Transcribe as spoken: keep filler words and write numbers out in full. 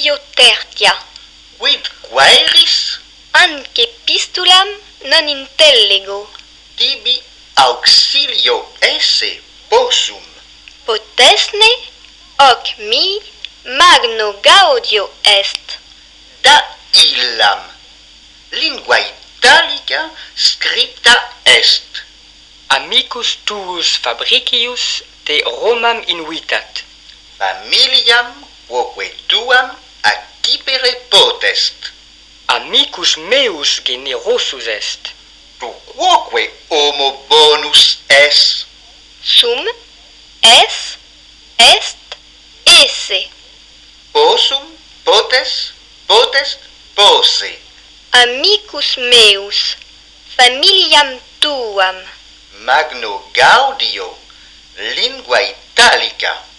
io tertia. Quid quaeris? Anque pistulam non intellego. Tibi auxilio esse possum. Potesne hoc mi magno gaudio est. Da illam. Lingua italica scripta est. Amicus tuus Fabricius te Romam invitat. Familiam quoque tuam accipere potest. Amicus meus generosus est. Tu quoque homo bonus es. Sum es est esse. Possum, potes, potest, posse. Amicus meus, familiam tuam. Magno gaudio, lingua italica.